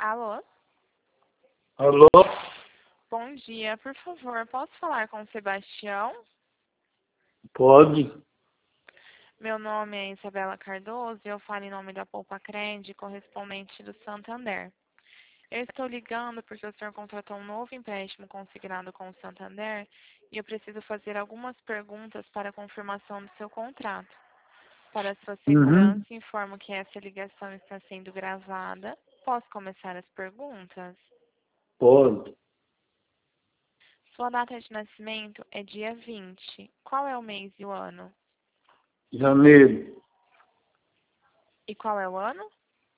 Alô? Alô? Bom dia, por favor, posso falar com o Sebastião? Pode? Meu nome é Isabela Cardoso e eu falo em nome da Poupa Cred, correspondente do Santander. Eu estou ligando porque o senhor contratou um novo empréstimo consignado com o Santander e eu preciso fazer algumas perguntas para a confirmação do seu contrato. Para sua segurança, informo que essa ligação está sendo gravada. Posso começar as perguntas? Pode. Sua data de nascimento é dia 20. Qual é o mês e o ano? Janeiro. E qual é o ano?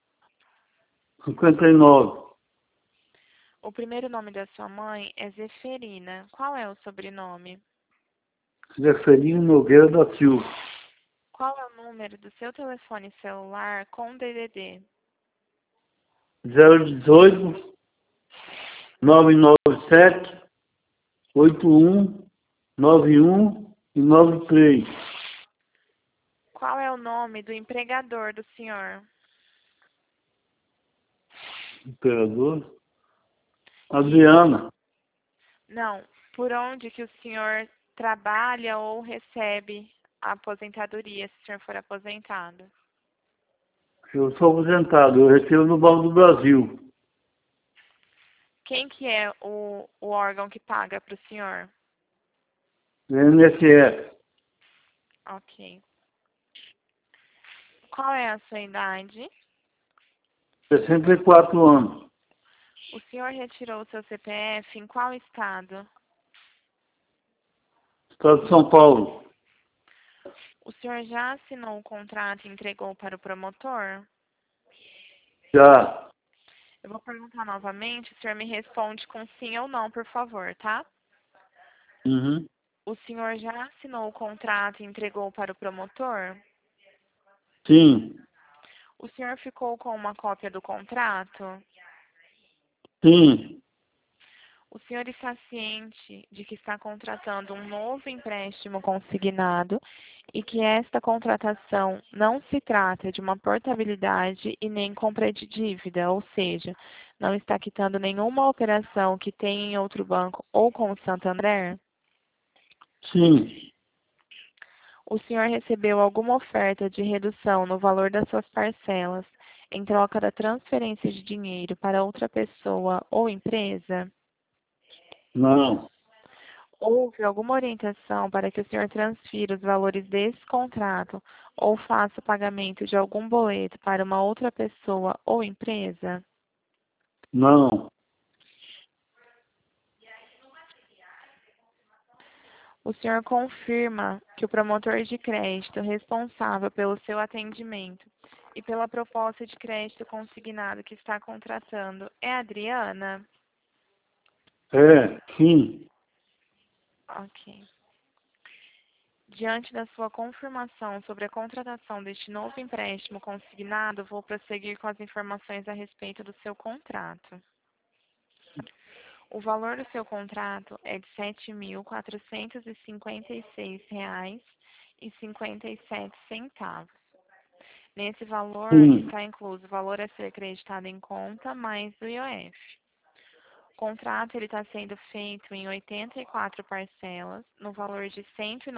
59. O primeiro nome da sua mãe é Zeferina. Qual é o sobrenome? Zeferino Nogueira da Silva. Qual é o número do seu telefone celular com DDD? 018 997 81 91 e 93. Qual é o nome do empregador do senhor? Imperador. Adriana. Não. Por onde que o senhor trabalha ou recebe a aposentadoria, se o senhor for aposentado? Eu sou aposentado. Eu recebo no Banco do Brasil. Quem que é o órgão que paga para o senhor? INSS. Ok. Qual é a sua idade? 64 anos. O senhor retirou o seu CPF em qual estado? Estado de São Paulo. O senhor já assinou o contrato e entregou para o promotor? Já. Eu vou perguntar novamente, o senhor me responde com sim ou não, por favor, tá? Uhum. O senhor já assinou o contrato e entregou para o promotor? Sim. O senhor ficou com uma cópia do contrato? Sim. O senhor está ciente de que está contratando um novo empréstimo consignado e que esta contratação não se trata de uma portabilidade e nem compra de dívida, ou seja, não está quitando nenhuma operação que tenha em outro banco ou com o Santander? Sim. O senhor recebeu alguma oferta de redução no valor das suas parcelas em troca da transferência de dinheiro para outra pessoa ou empresa? Não. Houve alguma orientação para que o senhor transfira os valores desse contrato ou faça o pagamento de algum boleto para uma outra pessoa ou empresa? Não. O senhor confirma que o promotor de crédito responsável pelo seu atendimento e pela proposta de crédito consignado que está contratando é a Adriana? Sim. Ok. Diante da sua confirmação sobre a contratação deste novo empréstimo consignado, vou prosseguir com as informações a respeito do seu contrato. O valor do seu contrato é de R$ 7.456,57. Nesse valor Sim. está incluso o valor a ser acreditado em conta mais o IOF. O contrato está sendo feito em 84 parcelas, no valor de R$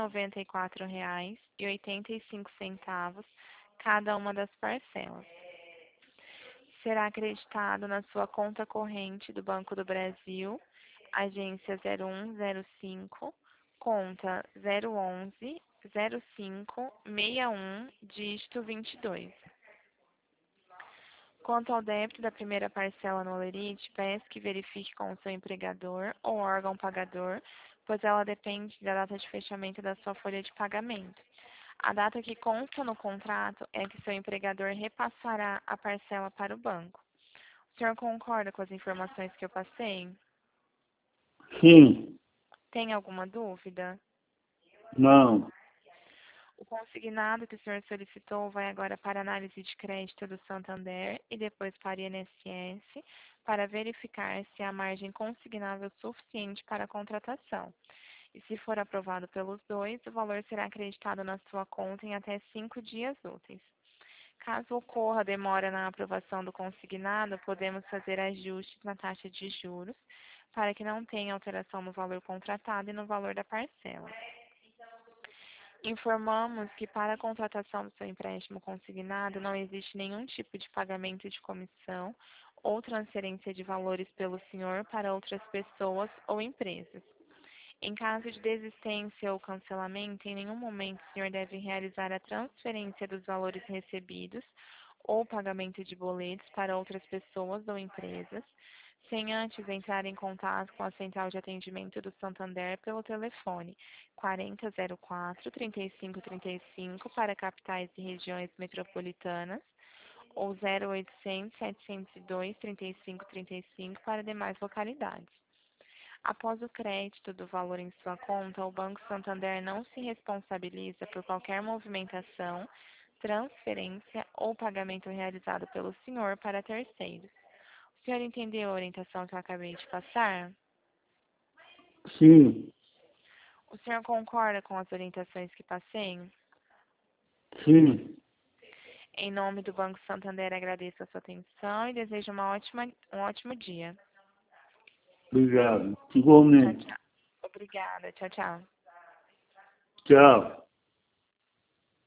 194,85 cada uma das parcelas. Será acreditado na sua conta corrente do Banco do Brasil, agência 0105, conta 011 05 61, dígito 22. Quanto ao débito da primeira parcela no Olerite, peço que verifique com o seu empregador ou órgão pagador, pois ela depende da data de fechamento da sua folha de pagamento. A data que consta no contrato é que seu empregador repassará a parcela para o banco. O senhor concorda com as informações que eu passei? Sim. Tem alguma dúvida? Não. O consignado que o senhor solicitou vai agora para análise de crédito do Santander e depois para o INSS para verificar se há margem consignável suficiente para a contratação. E se for aprovado pelos dois, o valor será acreditado na sua conta em até 5 dias úteis. Caso ocorra demora na aprovação do consignado, podemos fazer ajustes na taxa de juros para que não tenha alteração no valor contratado e no valor da parcela. Informamos que para a contratação do seu empréstimo consignado não existe nenhum tipo de pagamento de comissão ou transferência de valores pelo senhor para outras pessoas ou empresas. Em caso de desistência ou cancelamento, em nenhum momento o senhor deve realizar a transferência dos valores recebidos ou pagamento de boletos para outras pessoas ou empresas, sem antes entrar em contato com a Central de Atendimento do Santander pelo telefone 4004-3535 para capitais e regiões metropolitanas ou 0800-702-3535 para demais localidades. Após o crédito do valor em sua conta, o Banco Santander não se responsabiliza por qualquer movimentação, transferência ou pagamento realizado pelo senhor para terceiros. O senhor entendeu a orientação que eu acabei de passar? Sim, O senhor concorda com as orientações que passei? sim. Em nome do Banco Santander, agradeço a sua atenção e desejo um ótimo dia. Obrigado. Tchau, Igualmente. tchau. Obrigada. Tchau, tchau. Tchau.